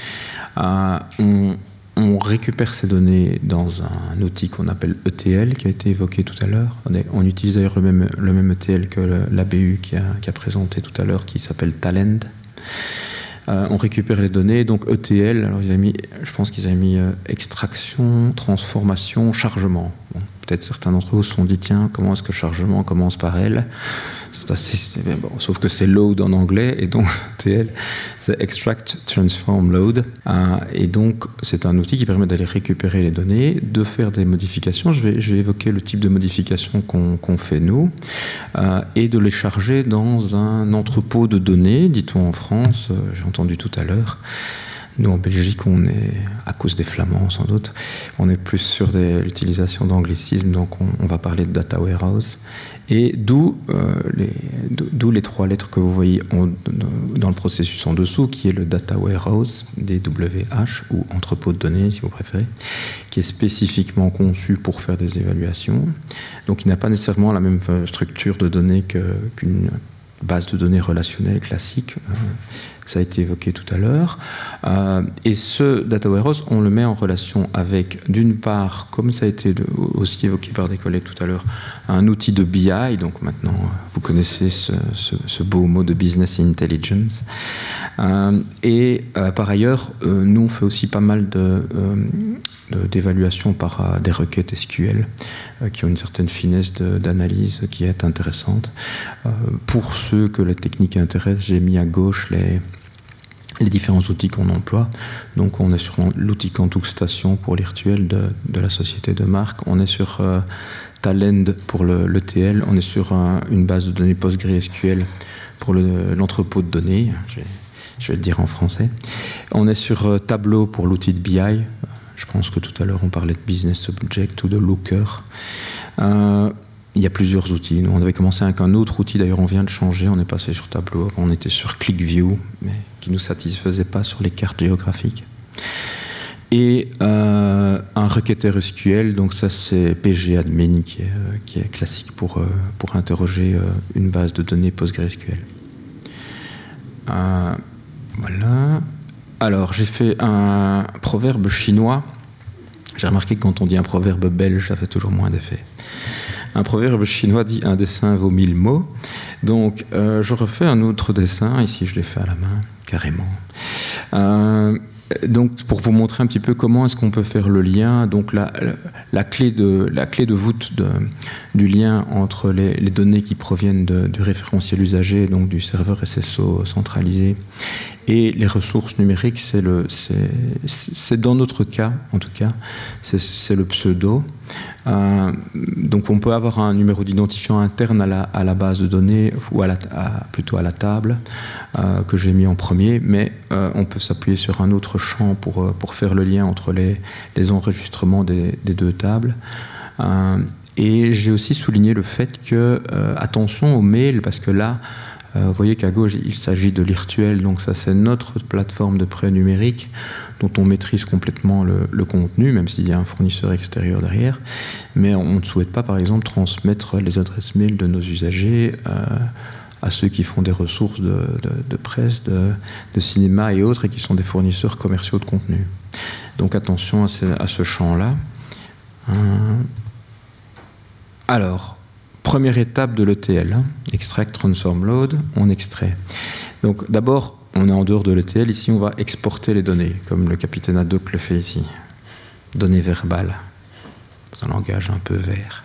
on récupère ces données dans un outil qu'on appelle ETL, qui a été évoqué tout à l'heure. On utilise d'ailleurs le même ETL que l'ABU qui a présenté tout à l'heure, qui s'appelle Talend. On récupère les données, donc ETL, alors je pense qu'ils avaient mis extraction, transformation, chargement. Bon, peut-être certains d'entre vous se sont dit, tiens, comment est-ce que chargement commence par L? Sauf que c'est load en anglais, et donc ETL, c'est extract, transform, load. Et donc, c'est un outil qui permet d'aller récupérer les données, de faire des modifications. Je vais évoquer le type de modification qu'on fait nous, et de les charger dans un entrepôt de données, dit-on en France, j'ai entendu tout à l'heure, Nous, en Belgique, on est, à cause des Flamands sans doute, on est plus sur l'utilisation d'anglicismes, donc on va parler de data warehouse. Et d'où les 3 lettres que vous voyez dans le processus en dessous, qui est le data warehouse, DWH, ou entrepôt de données, si vous préférez, qui est spécifiquement conçu pour faire des évaluations. Donc il n'a pas nécessairement la même structure de données qu'une base de données relationnelle classique. Ça a été évoqué tout à l'heure. Et ce data warehouse, on le met en relation avec, d'une part, comme ça a été aussi évoqué par des collègues tout à l'heure, un outil de BI. Donc maintenant, vous connaissez ce beau mot de business intelligence. Et par ailleurs, nous, on fait aussi pas mal d'évaluation par des requêtes SQL qui ont une certaine finesse d'analyse qui est intéressante. Pour ceux que la technique intéresse, j'ai mis à gauche les différents outils qu'on emploie. Donc on est sur l'outil Quantum Station pour l'IRTUEL de la société de Marc. On est sur Talend pour l'ETL. On est sur une base de données PostgreSQL pour l'entrepôt de données. Je vais le dire en français. On est sur Tableau pour l'outil de BI. Je pense que tout à l'heure on parlait de Business Object ou de Looker. Il y a plusieurs outils. Nous, on avait commencé avec un autre outil, d'ailleurs on vient de changer, on est passé sur Tableau, on était sur ClickView, mais qui ne nous satisfaisait pas sur les cartes géographiques. Et un requêteur SQL, donc ça c'est pgadmin qui est classique pour interroger une base de données PostgreSQL. Voilà. Alors j'ai fait un proverbe chinois. J'ai remarqué que quand on dit un proverbe belge, ça fait toujours moins d'effet. Un proverbe chinois dit « un dessin vaut 1000 mots ». Donc, je refais un autre dessin. Ici, je l'ai fait à la main, carrément. Donc, pour vous montrer un petit peu comment est-ce qu'on peut faire le lien, donc la clé de voûte du lien entre les données qui proviennent du référentiel usager, donc du serveur SSO centralisé, et les ressources numériques, c'est dans notre cas, en tout cas, c'est le pseudo. Donc on peut avoir un numéro d'identifiant interne à la base de données, ou plutôt à la table, que j'ai mis en premier, mais on peut s'appuyer sur un autre champ pour faire le lien entre les enregistrements des 2 tables. Et j'ai aussi souligné le fait que, attention aux mails, parce que là, vous voyez qu'à gauche, il s'agit de l'IRTUEL, donc ça c'est notre plateforme de prêt numérique dont on maîtrise complètement le contenu, même s'il y a un fournisseur extérieur derrière. Mais on ne souhaite pas, par exemple, transmettre les adresses mail de nos usagers à ceux qui font des ressources de presse, de cinéma et autres, et qui sont des fournisseurs commerciaux de contenu. Donc attention à ce champ-là. Alors, première étape de l'ETL, extract, transform, load, on extrait. Donc d'abord, on est en dehors de l'ETL, ici on va exporter les données, comme le capitaine Haddock le fait ici. Données verbales, dans un langage un peu vert.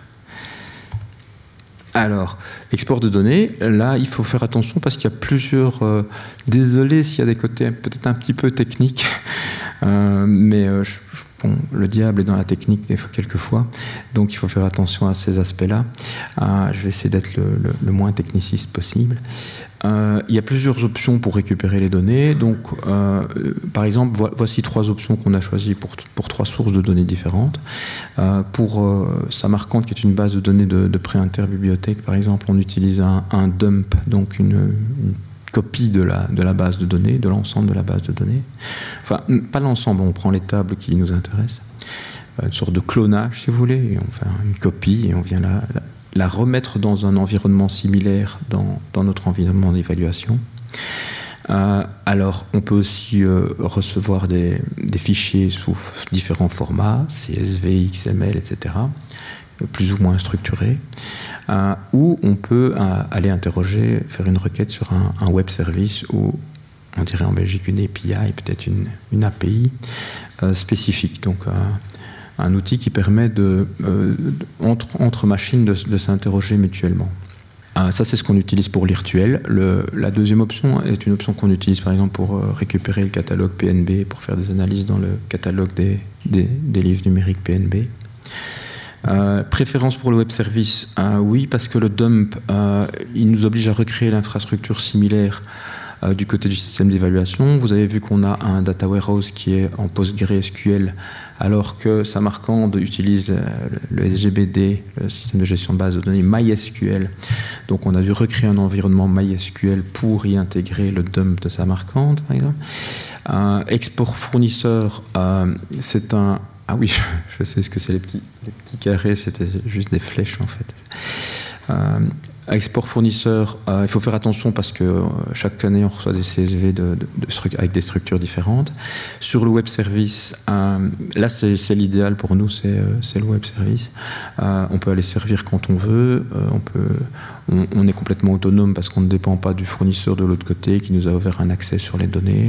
Alors, export de données, là il faut faire attention parce qu'il y a plusieurs... désolé s'il y a des côtés peut-être un petit peu techniques, mais le diable est dans la technique quelquefois, donc il faut faire attention à ces aspects-là. Je vais essayer d'être le moins techniciste possible. Il y a plusieurs options pour récupérer les données. Donc, par exemple, voici 3 options qu'on a choisies pour 3 sources de données différentes. Pour Samarkand, qui est une base de données de pré-interbibliothèque, par exemple, on utilise un dump, donc une copie de la base de données, de l'ensemble de la base de données. Enfin, pas l'ensemble, on prend les tables qui nous intéressent. Une sorte de clonage, si vous voulez, et on fait une copie et on vient la remettre dans un environnement similaire dans notre environnement d'évaluation. Alors, on peut aussi recevoir des fichiers sous différents formats, CSV, XML, etc., plus ou moins structurés, ou on peut aller interroger, faire une requête sur un web service ou, on dirait en Belgique, une API, peut-être une API spécifique. Donc, un outil qui permet entre machines de s'interroger mutuellement. Ça, c'est ce qu'on utilise pour l'IRTUEL. La deuxième option est une option qu'on utilise, par exemple, pour récupérer le catalogue PNB, pour faire des analyses dans le catalogue des livres numériques PNB. Préférence pour le web service, oui, parce que le dump, il nous oblige à recréer l'infrastructure similaire du côté du système d'évaluation. Vous avez vu qu'on a un data warehouse qui est en PostgreSQL, alors que Samarcande utilise le SGBD, le système de gestion de base de données MySQL. Donc on a dû recréer un environnement MySQL pour y intégrer le dump de Samarcande, par exemple. Export fournisseur, c'est un... Ah oui, je sais ce que c'est, les petits carrés, c'était juste des flèches en fait. Export fournisseur, il faut faire attention parce que chaque année on reçoit des CSV avec des structures différentes. Sur le web service, là c'est l'idéal pour nous, c'est le web service. On peut aller servir quand on veut, on est complètement autonome parce qu'on ne dépend pas du fournisseur de l'autre côté qui nous a ouvert un accès sur les données.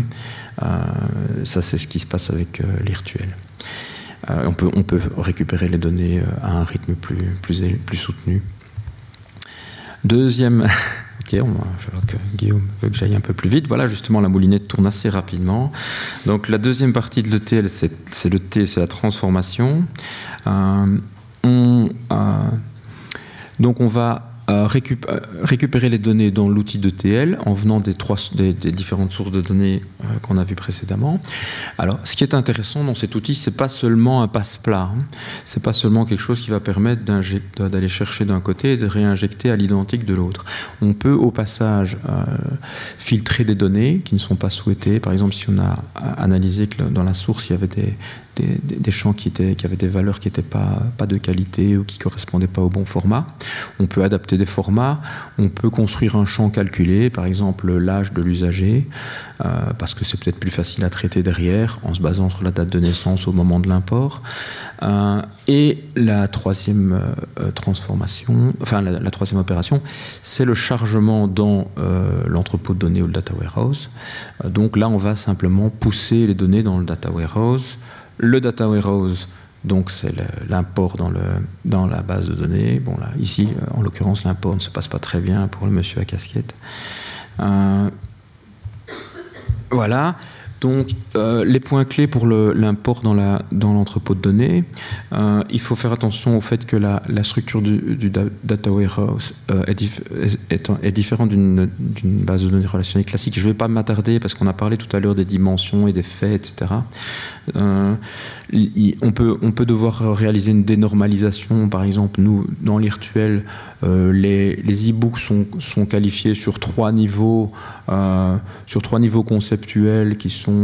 Ça c'est ce qui se passe avec l'Irtuel. On peut récupérer les données à un rythme plus soutenu. Deuxième, ok, je vois que Guillaume veut que j'aille un peu plus vite. Voilà, justement, la moulinette tourne assez rapidement. Donc, la deuxième partie de l'ETL, c'est le T, c'est la transformation. Donc, on va récupérer les données dans l'outil d'ETL en venant des différentes sources de données qu'on a vues précédemment. Alors, ce qui est intéressant dans cet outil, c'est pas seulement un passe-plat. C'est pas seulement quelque chose qui va permettre d'aller chercher d'un côté et de réinjecter à l'identique de l'autre. On peut au passage filtrer des données qui ne sont pas souhaitées. Par exemple, si on a analysé que dans la source, il y avait des champs qui avaient des valeurs qui n'étaient pas de qualité ou qui ne correspondaient pas au bon format. On peut adapter des formats, on peut construire un champ calculé, par exemple l'âge de l'usager, parce que c'est peut-être plus facile à traiter derrière en se basant sur la date de naissance au moment de l'import. Et la troisième transformation, enfin la troisième opération, c'est le chargement dans l'entrepôt de données ou le data warehouse. Donc là, on va simplement pousser les données dans le data warehouse. Le data warehouse, donc c'est l'import dans la base de données. Bon là, ici, en l'occurrence, l'import ne se passe pas très bien pour le monsieur à casquette. Voilà. Donc, les points clés pour l'import dans l'entrepôt de données, il faut faire attention au fait que la structure du data warehouse est différente d'une base de données relationnelle classique. Je ne vais pas m'attarder parce qu'on a parlé tout à l'heure des dimensions et des faits, etc. On peut devoir réaliser une dénormalisation. Par exemple, nous, dans l'Irtuel, les e-books sont qualifiés sur trois niveaux conceptuels qui sont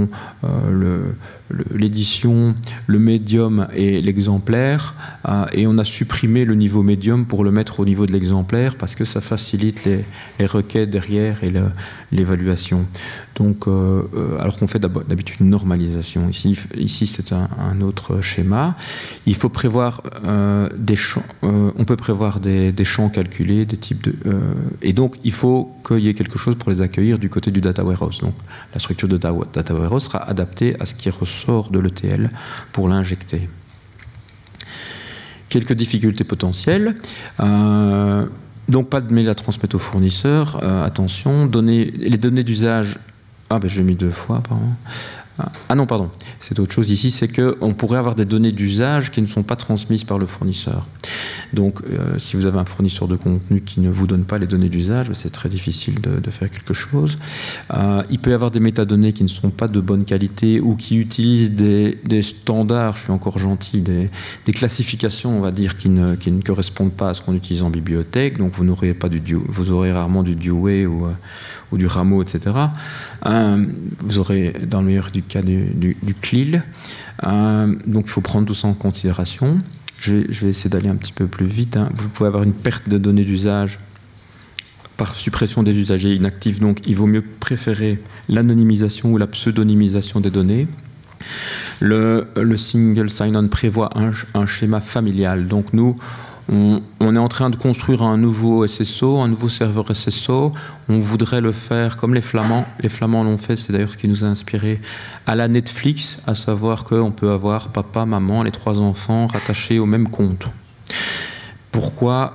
l'édition, le médium et l'exemplaire, et on a supprimé le niveau médium pour le mettre au niveau de l'exemplaire parce que ça facilite les requêtes derrière et l'évaluation. Donc, alors qu'on fait d'habitude une normalisation. Ici c'est un autre schéma. Il faut prévoir des champs. On peut prévoir des champs calculés, des types de. Et donc, il faut qu'il y ait quelque chose pour les accueillir du côté du data warehouse. Donc, la structure de data warehouse sera adaptée à ce qui ressort de l'ETL pour l'injecter. Quelques difficultés potentielles. Donc, pas de mail à transmettre au fournisseur. Attention, les données d'usage. Ah, ben j'ai mis 2 fois, pardon. Ah non, pardon, c'est autre chose ici, c'est qu'on pourrait avoir des données d'usage qui ne sont pas transmises par le fournisseur. Donc, si vous avez un fournisseur de contenu qui ne vous donne pas les données d'usage, c'est très difficile de faire quelque chose. Il peut y avoir des métadonnées qui ne sont pas de bonne qualité ou qui utilisent des standards, je suis encore gentil, des classifications, on va dire, qui ne correspondent pas à ce qu'on utilise en bibliothèque. Donc, vous aurez rarement du Dewey ou du Rameau, etc. Vous aurez, dans le meilleur du cas, du CLIL. Donc, il faut prendre tout ça en considération. Je vais essayer d'aller un petit peu plus vite. Vous pouvez avoir une perte de données d'usage par suppression des usagers inactifs. Donc, il vaut mieux préférer l'anonymisation ou la pseudonymisation des données. Le single sign-on prévoit un schéma familial. Donc, nous, on est en train de construire un nouveau SSO, un nouveau serveur SSO. On voudrait le faire comme les Flamands. Les Flamands l'ont fait, c'est d'ailleurs ce qui nous a inspiré à la Netflix, à savoir qu'on peut avoir papa, maman, les 3 enfants rattachés au même compte. Pourquoi ?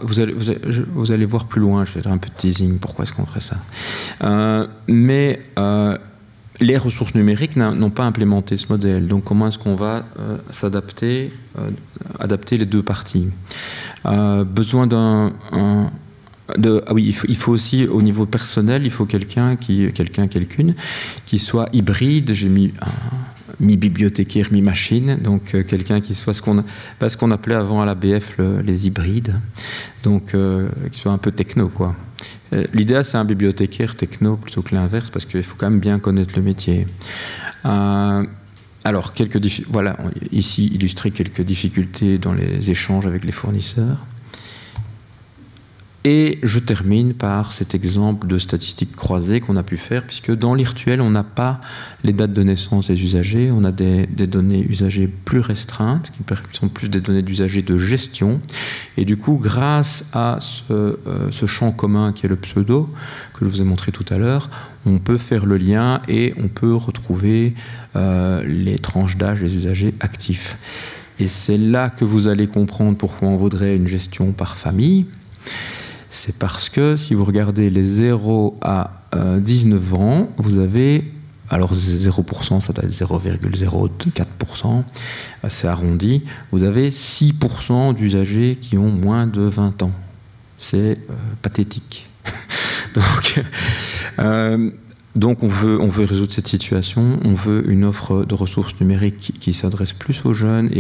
Vous allez voir plus loin, je vais faire un peu de teasing, pourquoi est-ce qu'on ferait ça ? Les ressources numériques n'ont pas implémenté ce modèle. Donc, comment est-ce qu'on va adapter les deux parties ? Besoin d'un oui, il faut aussi, au niveau personnel, il faut quelqu'une qui soit hybride. J'ai mis mi-bibliothécaire, mi-machine, donc quelqu'un qui soit ce qu'on appelait avant à l'ABF les hybrides, donc qui soit un peu techno, quoi. L'idéal, c'est un bibliothécaire techno plutôt que l'inverse, parce qu'il faut quand même bien connaître le métier. Alors, voilà, ici illustré quelques difficultés dans les échanges avec les fournisseurs. Et je termine par cet exemple de statistiques croisées qu'on a pu faire, puisque dans l'Irtuel, on n'a pas les dates de naissance des usagers, on a des données usagers plus restreintes, qui sont plus des données d'usagers de gestion. Et du coup, grâce à ce champ commun qui est le pseudo, que je vous ai montré tout à l'heure, on peut faire le lien et on peut retrouver les tranches d'âge des usagers actifs. Et c'est là que vous allez comprendre pourquoi on voudrait une gestion par famille. C'est parce que si vous regardez les 0 à 19 ans, vous avez, alors 0%, ça doit être 0,04%, c'est arrondi, vous avez 6% d'usagers qui ont moins de 20 ans. C'est pathétique. Donc on veut résoudre cette situation, on veut une offre de ressources numériques qui s'adresse plus aux jeunes,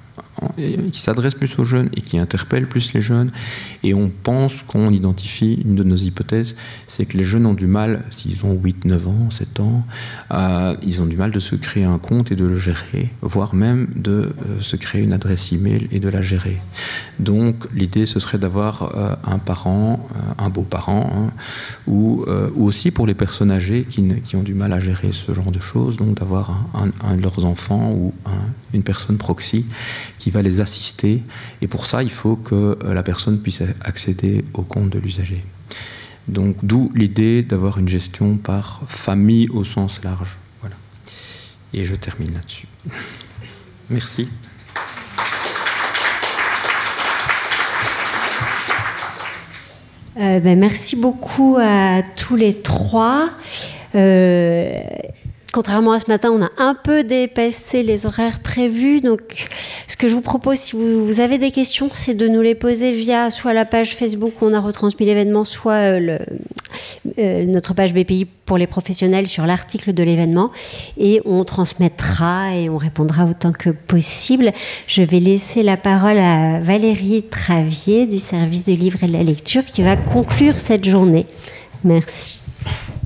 et qui interpelle plus les jeunes. Et on pense qu'on identifie, une de nos hypothèses, c'est que les jeunes ont du mal, s'ils ont 8, 9 ans, 7 ans, ils ont du mal de se créer un compte et de le gérer, voire même de se créer une adresse email et de la gérer. Donc l'idée, ce serait d'avoir un parent, un beau-parent, ou aussi pour les personnes âgées qui ont du mal à gérer ce genre de choses, donc d'avoir un de leurs enfants ou une personne proxy qui va les assister. Et pour ça, il faut que la personne puisse accéder au compte de l'usager. Donc, d'où l'idée d'avoir une gestion par famille au sens large. Voilà. Et je termine là-dessus. Merci. Merci beaucoup à tous les trois. Contrairement à ce matin, on a un peu dépassé les horaires prévus. Donc, ce que je vous propose, si vous avez des questions, c'est de nous les poser via soit la page Facebook où on a retransmis l'événement, soit notre page BPI pour les professionnels sur l'article de l'événement. Et on transmettra et on répondra autant que possible. Je vais laisser la parole à Valérie Travier du service du livre et de la lecture qui va conclure cette journée. Merci.